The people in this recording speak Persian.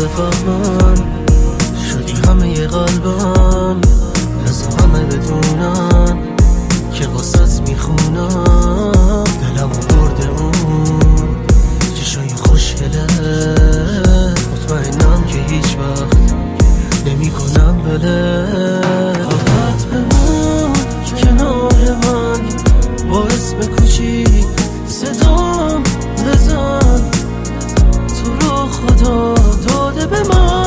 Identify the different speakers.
Speaker 1: بفهمن شدی همه قلبم، از همه بدونن که واسط میخونم. دلمو برده اون چشای خوشگله، مطمئنم که هیچ وقت نمی کنم بله. فقط بمون کنار من با اسم کوچیک، صدام بزن تو رو خدا داده به من.